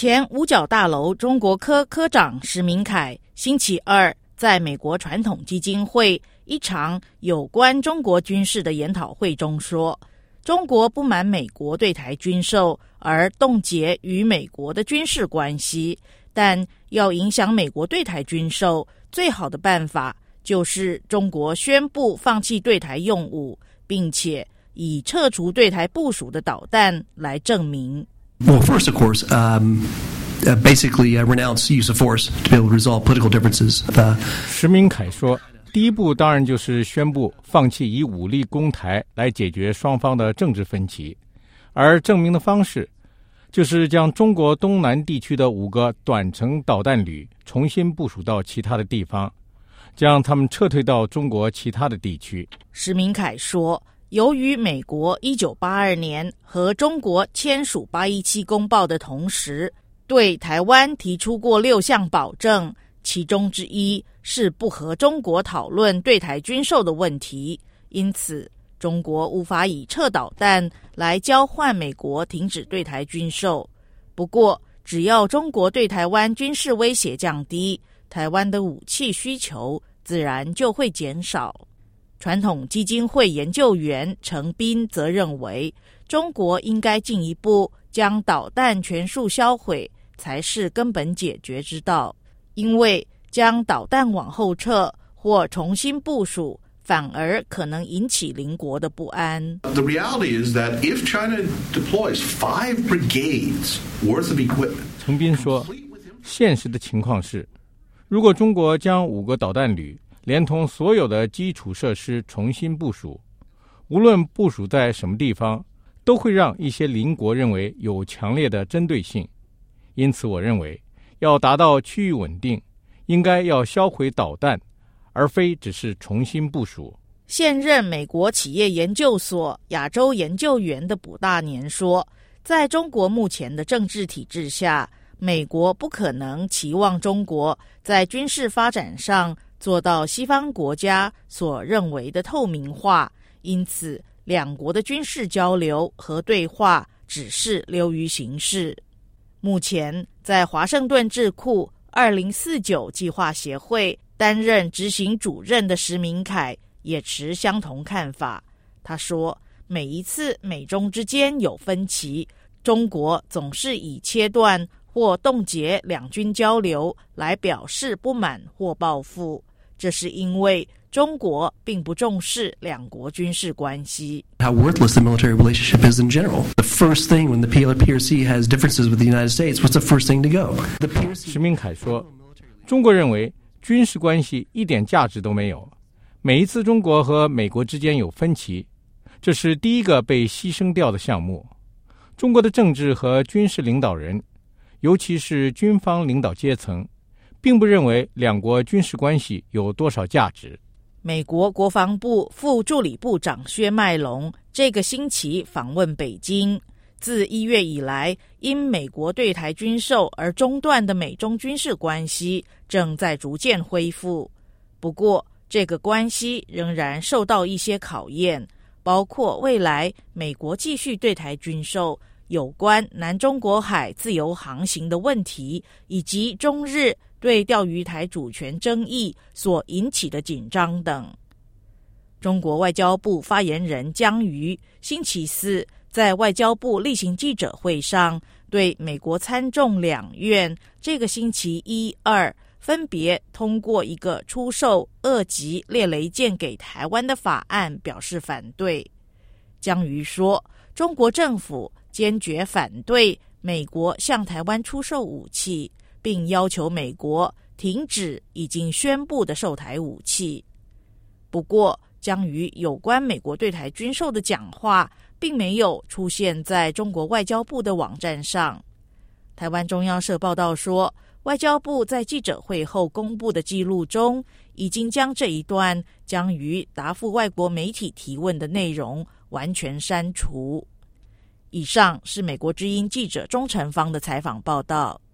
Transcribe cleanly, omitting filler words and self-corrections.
前五角大楼中国科科长石明凯星期二在美国传统基金会一场有关中国军事的研讨会中说，中国不满美国对台军售而冻结与美国的军事关系，但要影响美国对台军售，最好的办法就是中国宣布放弃对台用武，并且以撤除对台部署的导弹来证明。 Well, first, of course, basically renounce use of force to be able to resolve political differences. 石明凯说，第一步当然就是宣布放弃以武力攻台来解决双方的政治分歧，而证明的方式就是将中国东南地区的5个短程导弹旅重新部署到其他的地方，将他们撤退到中国其他的地区。 石明凯说，由于美国1982年和中国签署817公报的同时，对台湾提出过6项保证，其中之一是不和中国讨论对台军售的问题，因此中国无法以撤导弹来交换美国停止对台军售。不过，只要中国对台湾军事威胁降低，台湾的武器需求自然就会减少。传统基金会研究员程斌则认为，中国应该进一步将导弹全数销毁才是根本解决之道，因为将导弹往后撤或重新部署，反而可能引起邻国的不安。 The reality is that if China deploys 5 brigades worth of equipment， 程斌说，现实的情况是，如果中国将5个导弹旅连同所有的基础设施重新部署，无论部署在什么地方，都会让一些邻国认为有强烈的针对性。因此我认为，要达到区域稳定，应该要销毁导弹，而非只是重新部署。 现任美国企业研究所亚洲研究员的卜大年说，在中国目前的政治体制下，美国不可能期望中国在军事发展上做到西方国家所认为的透明化，因此两国的军事交流和对话只是流于形式。目前在华盛顿智库2049计划协会担任执行主任的石明凯也持相同看法。他说，每一次美中之间有分歧，中国总是以切断或冻结两军交流来表示不满或报复，这是因为中国并不重视两国军事关系。 How worthless the military relationship is in general. The first thing when the PRC has differences with the United States, what's the first thing to go? 石明凯说，中国认为军事关系一点价值都没有，每一次中国和美国之间有分歧，这是第一个被牺牲掉的项目。中国的政治和军事领导人，尤其是军方领导阶层，并不认为两国军事关系有多少价值。 美国国防部副助理部长薛麦龙这个星期访问北京，自1月以来，因美国对台军售而中断的美中军事关系正在逐渐恢复。不过，这个关系仍然受到一些考验，包括未来美国继续对台军售、有关南中国海自由航行的问题，以及中日对钓鱼台主权争议所引起的紧张等。中国外交部发言人姜瑜星期四在外交部例行记者会上，对美国参众两院这个星期1、2分别通过一个出售2级猎雷舰给台湾的法案表示反对。姜瑜说，中国政府坚决反对美国向台湾出售武器，并要求美国停止已经宣布的售台武器。不过，姜瑜有关美国对台军售的讲话并没有出现在中国外交部的网站上。台湾中央社报道说，外交部在记者会后公布的记录中，已经将这一段姜瑜答复外国媒体提问的内容完全删除。以上是美国之音记者钟成芳的采访报道。